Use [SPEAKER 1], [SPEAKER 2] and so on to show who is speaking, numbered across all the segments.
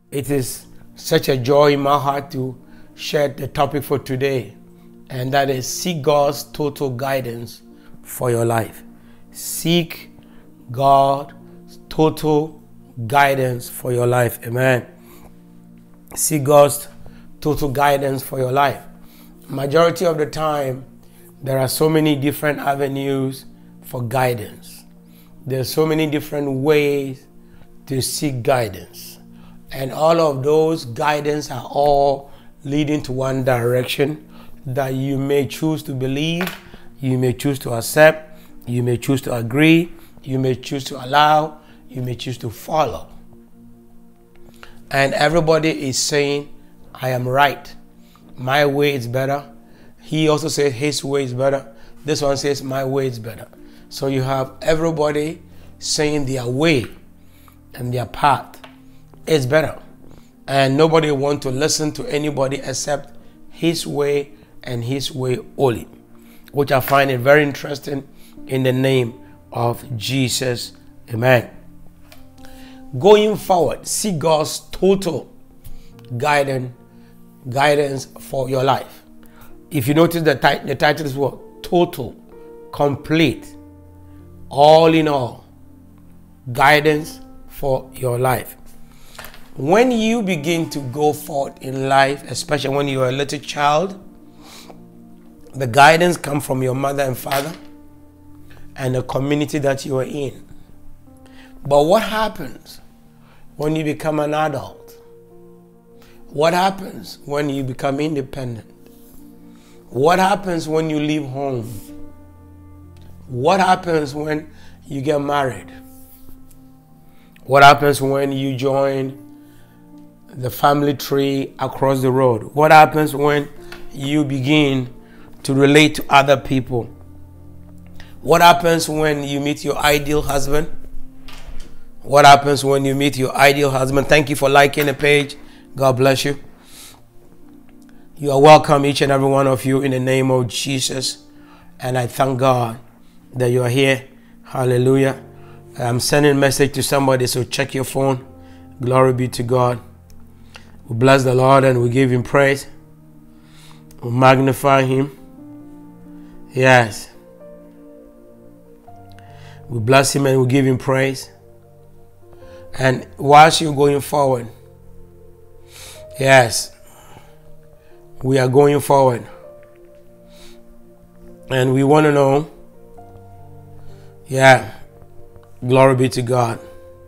[SPEAKER 1] It is such a joy in my heart to share the topic for today, and that is seek God's total guidance for your life. Seek God's total guidance for your life. Amen. Seek God's total guidance for your life. Majority of the time, there are so many different avenues for guidance. There are so many different ways to seek guidance. And all of those guidance are all leading to one direction that you may choose to believe, you may choose to accept, you may choose to agree, you may choose to allow, you may choose to follow. And everybody is saying, I am right. My way is better. He also says his way is better. This one says my way is better. So you have everybody saying their way and their path is better. And nobody wants to listen to anybody except his way and his way only, which I find it very interesting in the name of Jesus. Amen. Going forward, seek God's total guidance for your life. If you notice the title is what? Total, complete, all in all, guidance for your life. When you begin to go forward in life, especially when you are a little child, the guidance comes from your mother and father and the community that you are in. But what happens when you become an adult? What happens when you become independent? What happens when you leave home? What happens when you get married? What happens when you join the family tree across the road? What happens when you begin to relate to other people? What happens when you meet your ideal husband? What happens when you meet your ideal husband? Thank you for liking the page. God bless you. You are welcome, each and every one of you, in the name of Jesus. And I thank God that you are here. Hallelujah. I'm sending a message to somebody, so check your phone. Glory be to God. We bless the Lord and we give him praise. We magnify him. Yes. We bless him and we give him praise. And whilst you're going forward, yes, we are going forward. And we want to know, yeah, glory be to God.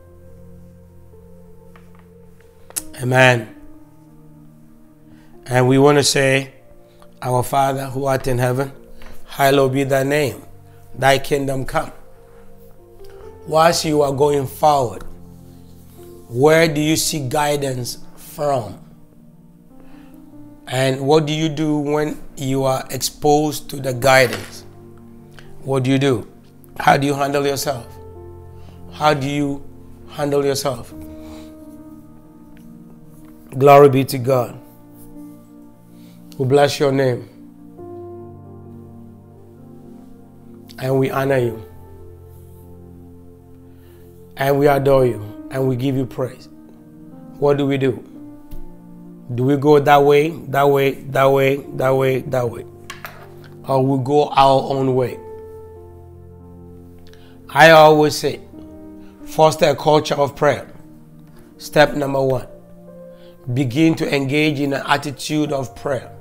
[SPEAKER 1] Amen. And we want to say, our Father who art in heaven, hallowed be thy name. Thy kingdom come. Whilst you are going forward, where do you seek guidance from? And what do you do when you are exposed to the guidance? What do you do? How do you handle yourself? How do you handle yourself? Glory be to God. We bless your name. And we honor you. And we adore you. And we give you praise. What do we do? Do we go that way, that way, that way, that way, that way? Or we go our own way? I always say, foster a culture of prayer. Step number 1. Begin to engage in an attitude of prayer.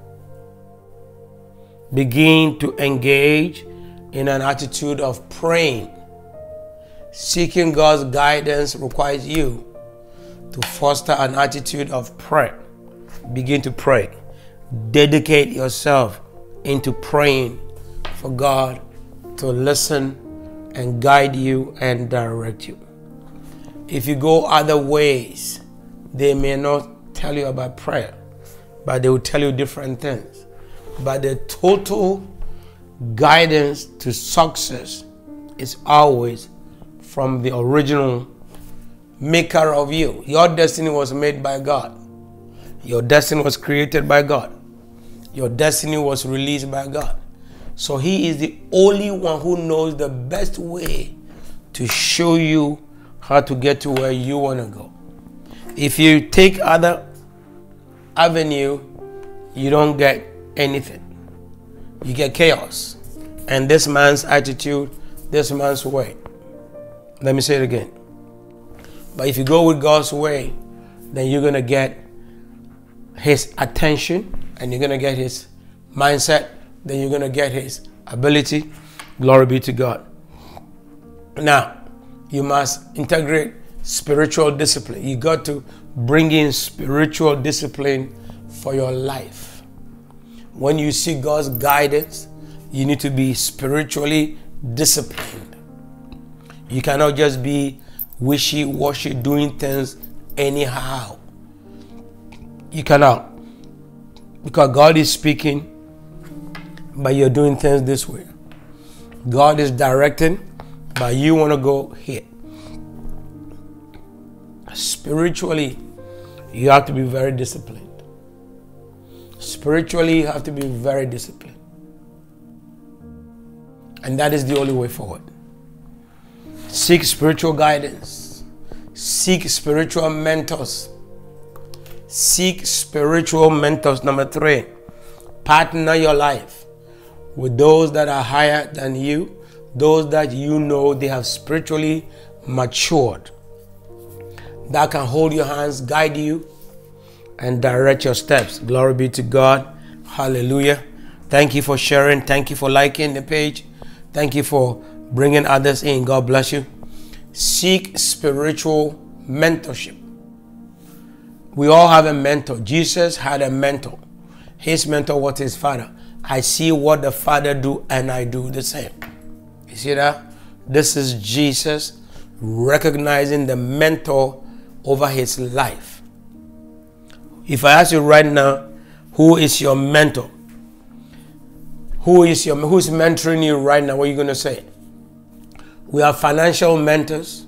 [SPEAKER 1] Begin to engage in an attitude of praying. Seeking God's guidance requires you to foster an attitude of prayer. Begin to pray. Dedicate yourself into praying for God to listen and guide you and direct you. If you go other ways, they may not tell you about prayer, but they will tell you different things. But the total guidance to success is always from the original maker of you. Your destiny was made by God. Your destiny was created by God. Your destiny was released by God. So he is the only one who knows the best way to show you how to get to where you want to go. If you take other avenue, you don't get anything. You get chaos. And this man's attitude, this man's way. Let me say it again. But if you go with God's way, then you're going to get his attention, and you're going to get his mindset, then you're going to get his ability. Glory be to God. Now, you must integrate spiritual discipline. You got to bring in spiritual discipline for your life. When you see God's guidance, you need to be spiritually disciplined. You cannot just be wishy-washy, doing things anyhow. You cannot. Because God is speaking, but you're doing things this way. God is directing, but you want to go here. Spiritually, you have to be very disciplined. Spiritually, you have to be very disciplined. And that is the only way forward. Seek spiritual guidance. Seek spiritual mentors. Seek spiritual mentors. Number 3, partner your life with those that are higher than you, those that you know they have spiritually matured, that can hold your hands, guide you, and direct your steps. Glory be to God. Hallelujah. Thank you for sharing. Thank you for liking the page. Thank you for bringing others in. God bless you. Seek spiritual mentorship. We all have a mentor. Jesus had a mentor. His mentor was his father. I see what the father do, and I do the same. You see that? This is Jesus recognizing the mentor over his life. If I ask you right now, who is your mentor? Who's mentoring you right now? What are you going to say? We have financial mentors.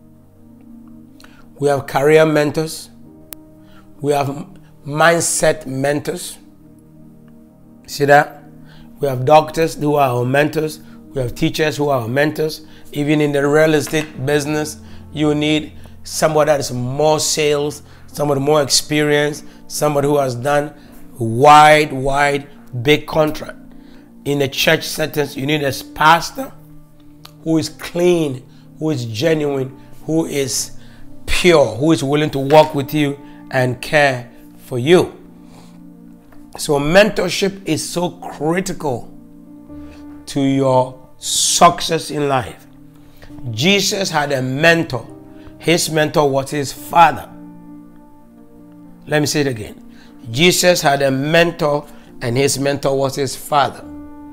[SPEAKER 1] We have career mentors. We have mindset mentors. See that? We have doctors who are our mentors. We have teachers who are our mentors. Even in the real estate business, you need somebody that is more sales, somebody more experienced, somebody who has done wide, big contract. In the church settings, you need a pastor who is clean, who is genuine, who is pure, who is willing to walk with you and care for you. So mentorship is so critical to your success in life. Jesus had a mentor. His mentor was his father. Let me say it again. Jesus had a mentor, and his mentor was his father.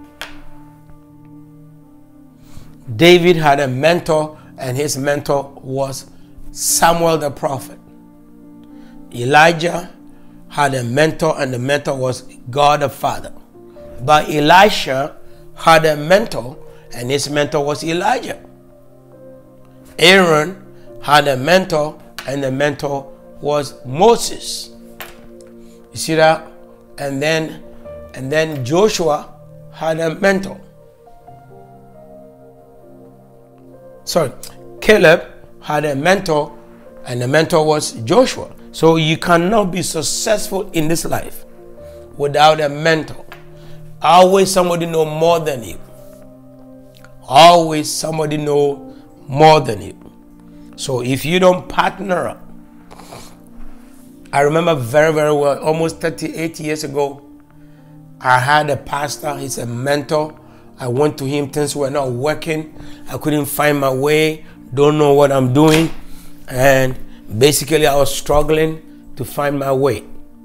[SPEAKER 1] David had a mentor, and his mentor was Samuel the prophet. Elijah had a mentor, and the mentor was God the Father. But Elisha had a mentor, and his mentor was Elijah. Aaron had a mentor, and the mentor was Moses. You see that? And then Joshua had a mentor. Caleb had a mentor, and the mentor was Joshua. So you cannot be successful in this life without a mentor. Always somebody know more than you. Always somebody know more than you. So if you don't partner up, I remember very, very well, almost 38 years ago, I had a pastor. He's a mentor. I went to him, things were not working. I couldn't find my way, don't know what I'm doing. And basically I was struggling to find my way.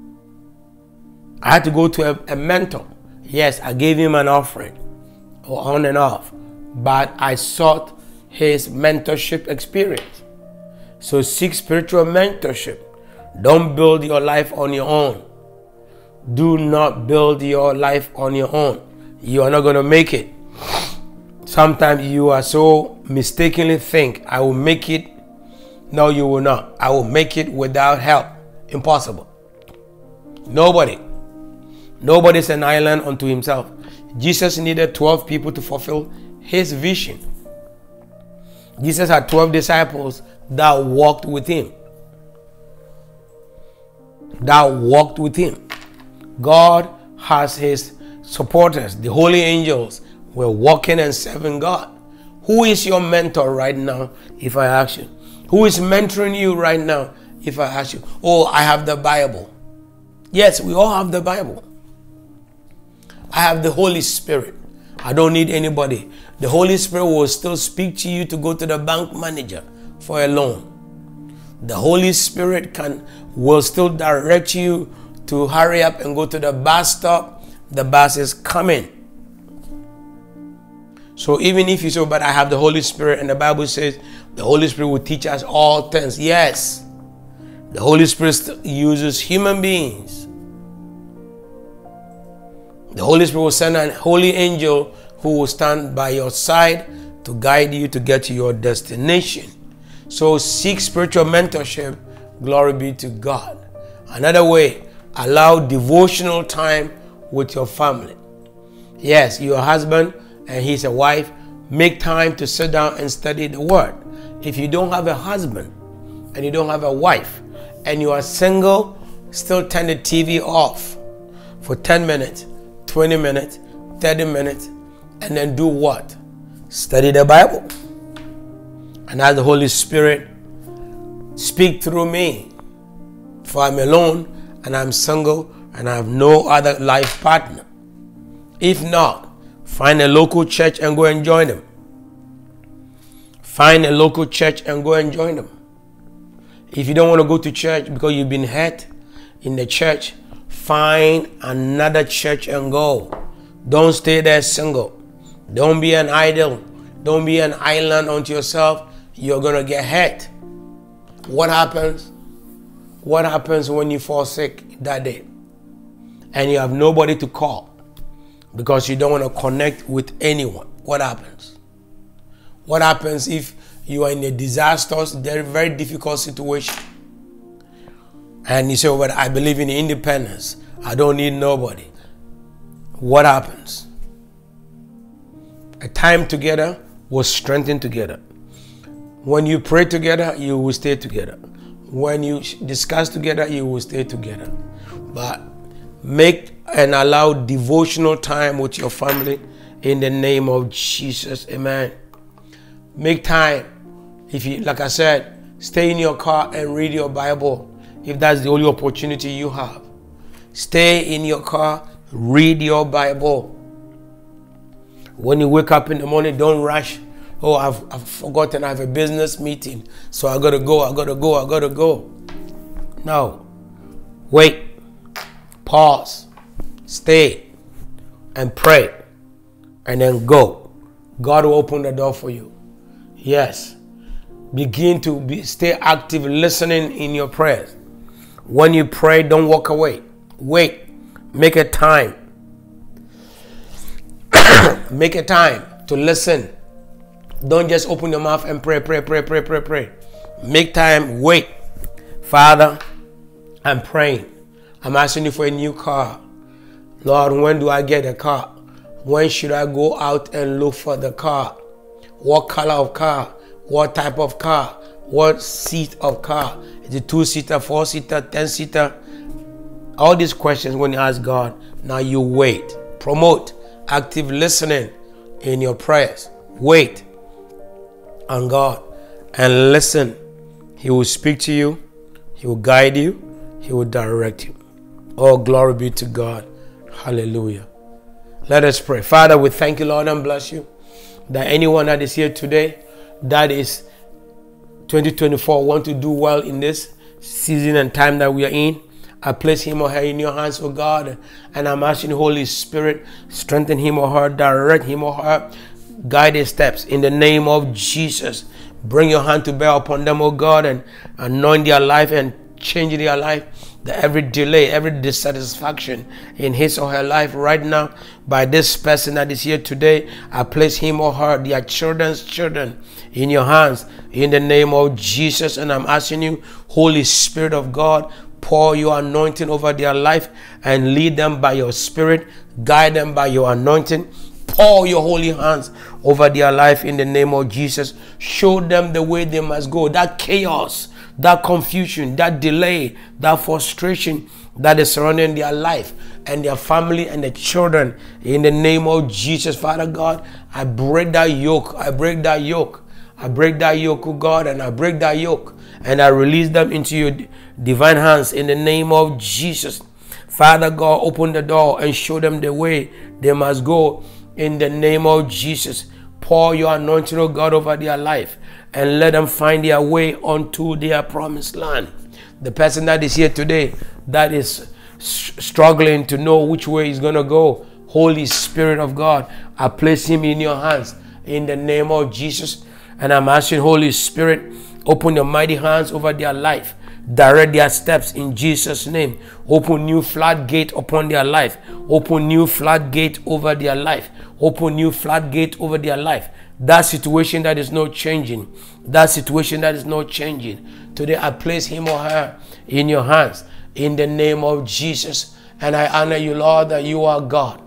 [SPEAKER 1] I had to go to a mentor. Yes, I gave him an offering, on and off, but I sought his mentorship experience. So seek spiritual mentorship. Don't build your life on your own. Do not build your life on your own. You are not going to make it. Sometimes you are so mistakenly think, I will make it. No, you will not. I will make it without help. Impossible. Nobody is an island unto himself. Jesus needed 12 people to fulfill his vision. Jesus had 12 disciples that walked with him. that walked with him. God has his supporters. The holy angels were walking and serving God. Who is your mentor right now, if I ask you? Who is mentoring you right now, if I ask you? Oh, I have the Bible. Yes, we all have the Bible. I have the Holy Spirit. I don't need anybody. The Holy Spirit will still speak to you to go to the bank manager for a loan. The Holy Spirit will still direct you to hurry up and go to the bus stop. The bus is coming. So even if you say, but I have the Holy Spirit, and the Bible says the Holy Spirit will teach us all things. Yes, the Holy Spirit uses human beings. The Holy Spirit will send a holy angel who will stand by your side to guide you to get to your destination. So seek spiritual mentorship. Glory be to God. Another way, allow devotional time with your family. Yes, your husband and he's a wife, make time to sit down and study the word. If you don't have a husband and you don't have a wife and you are single, still turn the TV off for 10 minutes, 20 minutes, 30 minutes, and then do what? Study the Bible. And ask the Holy Spirit, speak through me. For I'm alone and I'm single and I have no other life partner. If not, find a local church and go and join them. Find a local church and go and join them. If you don't want to go to church because you've been hurt in the church, find another church and go. Don't stay there single. Don't be an idol. Don't be an island unto yourself. You're going to get hurt. What happens? What happens when you fall sick that day and you have nobody to call because you don't want to connect with anyone? What happens? What happens if you are in a disastrous, very difficult situation and you say, well, I believe in independence. I don't need nobody. What happens? A time together will strengthen together. When you pray together, you will stay together. When you discuss together, you will stay together. But make and allow devotional time with your family in the name of Jesus. Amen. Make time. If you, like I said, stay in your car and read your Bible. If that's the only opportunity you have. Stay in your car, read your Bible. When you wake up in the morning, don't rush. Oh, I've forgotten I have a business meeting, so I gotta go. No. Wait. Pause. Stay. And pray. And then go. God will open the door for you. Yes. Begin to stay active, listening in your prayers. When you pray, don't walk away. Wait. Make a time. Make a time to listen. Don't just open your mouth and pray. Make time. Wait. Father, I'm praying. I'm asking you for a new car. Lord, when do I get a car? When should I go out and look for the car? What color of car? What type of car? What seat of car? Is it 2-seater, 4-seater, 10-seater? All these questions when you ask God, now you wait. Promote active listening in your prayers. Wait on God and listen. He will speak to you. He will guide you. He will direct you. Oh, glory be to God. Hallelujah. Let us pray. Father, we thank you, Lord, and bless you that anyone that is here today that is 2024 want to do well in this season and time that we are in, I place him or her in your hands, oh God, and I'm asking the Holy Spirit, strengthen him or her, direct him or her, guide his steps in the name of Jesus. Bring your hand to bear upon them, oh God, and anoint their life and change their life. That every delay, every dissatisfaction in his or her life right now, by this person that is here today, I place him or her, their children's children, in your hands in the name of Jesus. And I'm asking you, Holy Spirit of God, pour your anointing over their life and lead them by your Spirit, guide them by your anointing. Pour your holy hands over their life in the name of Jesus. Show them the way they must go. That chaos that confusion, that delay, that frustration that is surrounding their life and their family and their children. In the name of Jesus, Father God, I break that yoke. I break that yoke. I break that yoke, oh God, and I break that yoke. And I release them into your divine hands in the name of Jesus. Father God, open the door and show them the way they must go in the name of Jesus. Pour your anointing, oh God, over their life and let them find their way onto their promised land. The person that is here today that is struggling to know which way he's going to go, Holy Spirit of God, I place him in your hands in the name of Jesus. And I'm asking, Holy Spirit, open your mighty hands over their life. Direct their steps in Jesus' name. Open new floodgate upon their life. Open new floodgate over their life. Open new floodgate over their life. That situation that is not changing. That situation that is not changing. Today I place him or her in your hands in the name of Jesus. And I honor you, Lord, that you are God.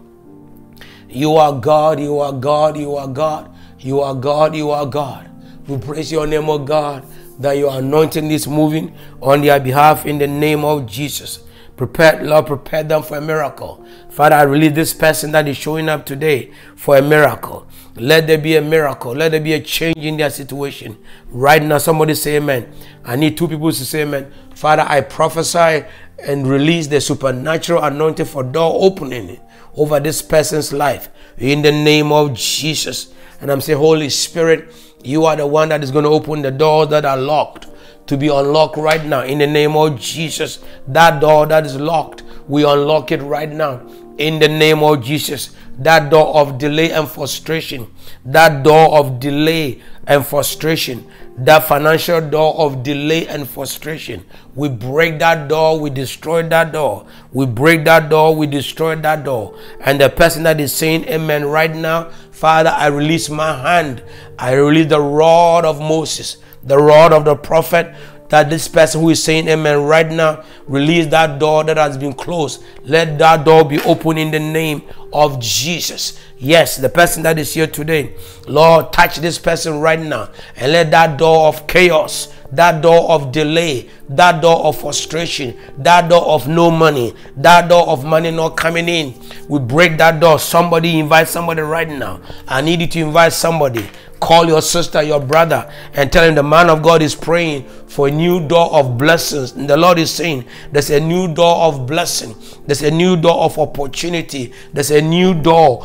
[SPEAKER 1] You are God. You are God. You are God. You are God, you are God. We praise your name, oh God, that your anointing is moving on their behalf in the name of Jesus. Prepare, Lord, prepare them for a miracle. Father, I release this person that is showing up today for a miracle. Let there be a miracle. Let there be a change in their situation. Right now, somebody say amen. I need two people to say amen. Father, I prophesy and release the supernatural anointing for door opening over this person's life in the name of Jesus. And I'm saying, Holy Spirit, you are the one that is going to open the doors that are locked to be unlocked right now in the name of Jesus. That door that is locked, we unlock it right now in the name of Jesus. That door of delay and frustration, that door of delay and frustration, that financial door of delay and frustration, we break that door, we destroy that door, we break that door, we destroy that door. And the person that is saying amen right now, Father, I release my hand, I release the rod of Moses, the rod of the prophet, that this person who is saying amen right now, release that door that has been closed. Let that door be open in the name of Jesus. Yes, the person that is here today, Lord, touch this person right now and let that door of chaos, that door of delay, that door of frustration, that door of no money, that door of money not coming in, we break that door. Somebody invite somebody right now. I need you to invite somebody. Call your sister, your brother, and tell him the man of God is praying for a new door of blessings. And the Lord is saying there's a new door of blessing. There's a new door of opportunity. There's a new door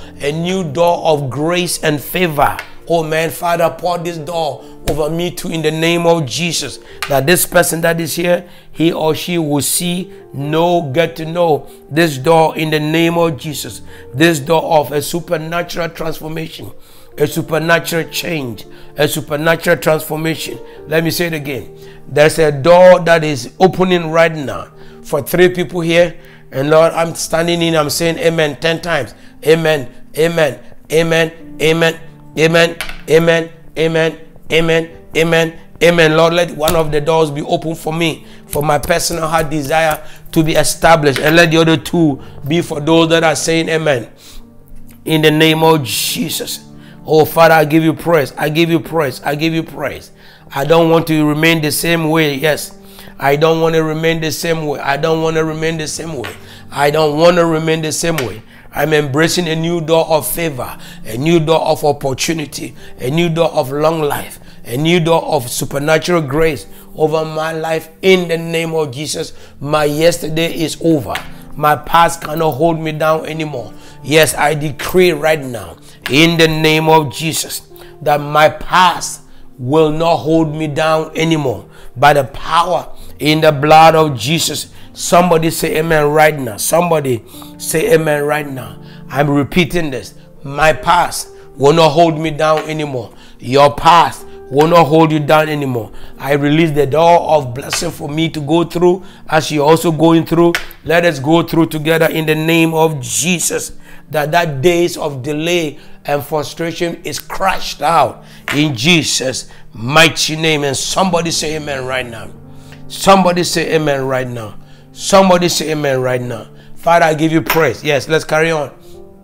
[SPEAKER 1] of grace and favor. Oh man, Father, pour this door over me too in the name of Jesus. That this person that is here, he or she will see, know, get to know this door in the name of Jesus. This door of a supernatural transformation. A supernatural change, a supernatural transformation. Let me say it again. There's a door that is opening right now for 3 people here. And Lord, I'm standing in, I'm saying amen 10 times. Amen, amen, amen, amen, amen, amen, amen, amen, amen, amen. Lord, let one of the doors be open for me, for my personal heart desire to be established. And let the other 2 be for those that are saying amen. In the name of Jesus. Oh, Father, I give you praise. I give you praise. I give you praise. I don't want to remain the same way. Yes. I don't want to remain the same way. I don't want to remain the same way. I don't want to remain the same way. I'm embracing a new door of favor, a new door of opportunity, a new door of long life, a new door of supernatural grace over my life in the name of Jesus. My yesterday is over. My past cannot hold me down anymore. Yes, I decree right now in the name of Jesus that my past will not hold me down anymore. By the power in the blood of Jesus. Somebody say amen right now. Somebody say amen right now. I'm repeating this. My past will not hold me down anymore. Your past will not hold you down anymore. I release the door of blessing for me to go through as you're also going through. Let us go through together in the name of Jesus. That days of delay and frustration is crushed out in Jesus' mighty name. And somebody say amen right now. Somebody say amen right now. Somebody say amen right now. Father, I give you praise. Yes, let's carry on.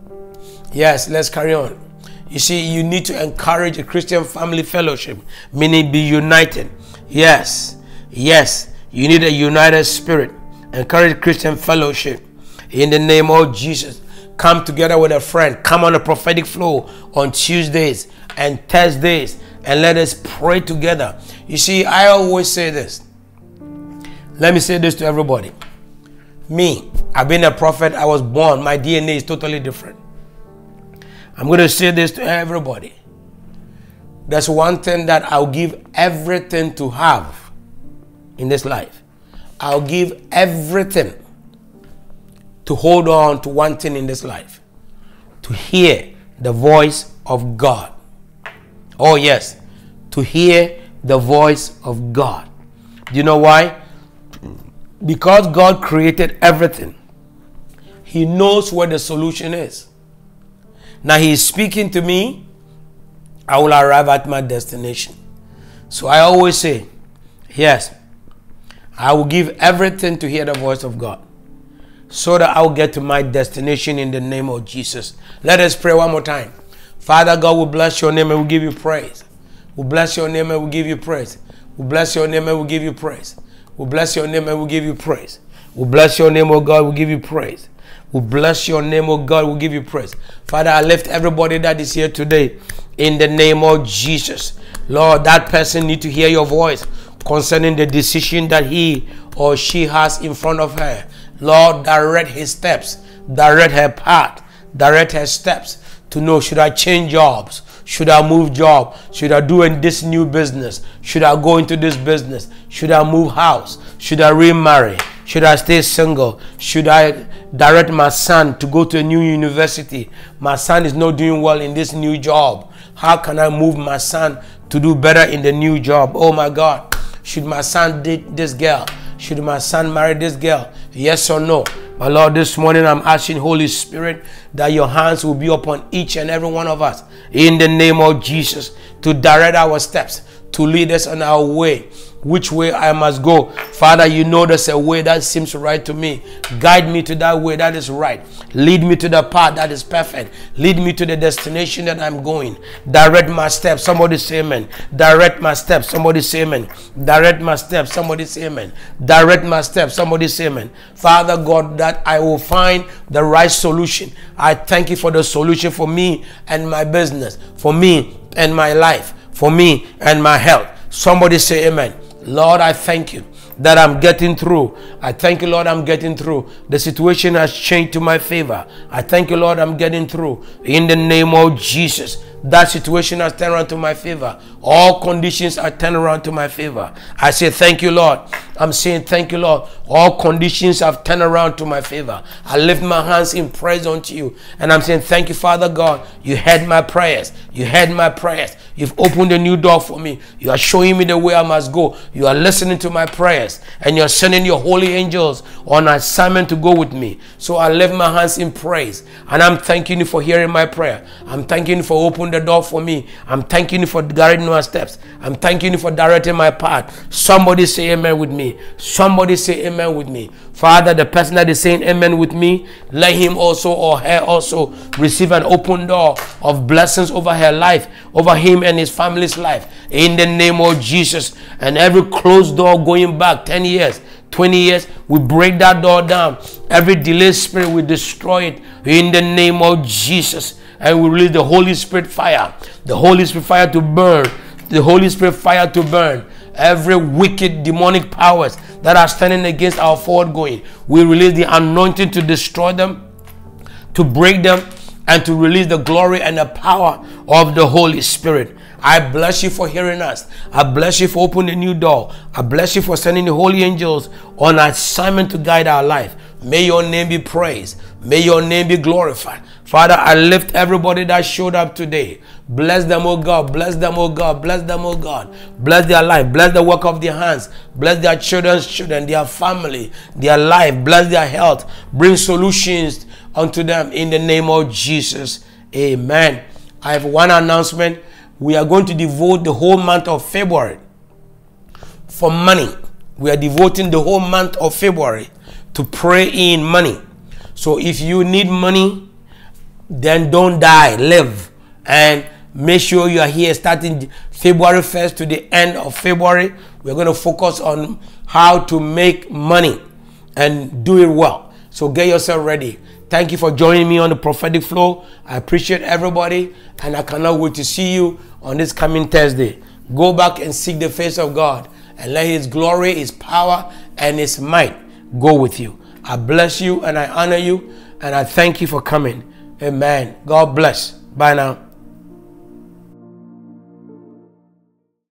[SPEAKER 1] Yes, let's carry on. You see, you need to encourage a Christian family fellowship, meaning be united. Yes, Yes, you need a united spirit. Encourage Christian fellowship. In the name of Jesus, come together with a friend. Come on a prophetic flow on Tuesdays and Thursdays and let us pray together. You see, I always say this. Let me say this to everybody. Me, I've been a prophet. I was born. My DNA is totally different. I'm going to say this to everybody. There's one thing that I'll give everything to have in this life. I'll give everything to hold on to one thing in this life. To hear the voice of God. Oh yes, to hear the voice of God. Do you know why? Because God created everything. He knows where the solution is. Now He is speaking to me. I will arrive at my destination. So I always say, yes, I will give everything to hear the voice of God, so that I will get to my destination in the name of Jesus. Let us pray one more time. Father God, we bless your name and we give you praise. We bless your name and we give you praise. We bless your name and we give you praise. We bless your name and we give you praise. We bless your name, oh God, we give you praise. We bless your name, oh God, we give you praise. Father, I lift everybody that is here today in the name of Jesus. Lord, that person need to hear your voice concerning the decision that he or she has in front of her. Lord, direct his steps, direct her path, direct her steps to know, should I change jobs? Should I move job? Should I do in this new business? Should I go into this business? Should I move house? Should I remarry? Should I stay single? Should I direct my son to go to a new university? My son is not doing well in this new job. How can I move my son to do better in the new job? Oh my God. Should my son date this girl? Should my son marry this girl? Yes or no? My Lord, this morning I'm asking, Holy Spirit, that your hands will be upon each and every one of us in the name of Jesus, to direct our steps, to lead us on our way, which way I must go. Father, you know there's a way that seems right to me. Guide me to that way that is right. Lead me to the path that is perfect. Lead me to the destination that I'm going. Direct my steps. Somebody say amen. Direct my steps. Somebody say amen. Direct my steps. Somebody say amen. Direct my steps. Somebody say amen. Father God, that I will find the right solution. I thank you for the solution for me and my business, for me and my life, for me and my health. Somebody say amen. Lord, I thank you that I'm getting through. I thank you, Lord, I'm getting through. The situation has changed to my favor. I thank you, Lord, I'm getting through. In the name of Jesus, that situation has turned around to my favor. All conditions are turned around to my favor. I say thank you, Lord. I'm saying thank you, Lord. All conditions have turned around to my favor. I lift my hands in praise unto you. And I'm saying thank you, Father God. You heard my prayers. You heard my prayers. You've opened a new door for me. You are showing me the way I must go. You are listening to my prayers. And you're sending your holy angels on assignment to go with me. So I lift my hands in praise. And I'm thanking you for hearing my prayer. I'm thanking you for opening the door for me. I'm thanking you for guiding my steps. I'm thanking you for directing my path. Somebody say amen with me. Somebody say amen with me. Father, the person that is saying amen with me, let him also or her also receive an open door of blessings over her life, over him and his family's life. In the name of Jesus. And every closed door going back 10 years, 20 years, we break that door down. Every delayed spirit, we destroy it in the name of Jesus. And we release the Holy Spirit fire. The Holy Spirit fire to burn. The Holy Spirit fire to burn. Every wicked demonic powers that are standing against our forward going, we release the anointing to destroy them, to break them, and to release the glory and the power of the Holy Spirit. I bless you for hearing us. I bless you for opening a new door. I bless you for sending the holy angels on assignment to guide our life. May your name be praised. May your name be glorified. Father, I lift everybody that showed up today. Bless them, oh God. Bless them, oh God. Bless them, oh God. Bless their life. Bless the work of their hands. Bless their children's children, their family, their life. Bless their health. Bring solutions unto them in the name of Jesus. Amen. I have one announcement. We are going to devote the whole month of February for money. We are devoting the whole month of February to pray in money. So if you need money, then don't die, live. And make sure you are here starting February 1st to the end of February. We're going to focus on how to make money and do it well. So get yourself ready. Thank you for joining me on the Prophetic Flow. I appreciate everybody, and I cannot wait to see you on this coming Thursday. Go back and seek the face of God, and let His glory, His power, and His might go with you. I bless you and I honor you, and I thank you for coming. Amen. God bless. Bye now.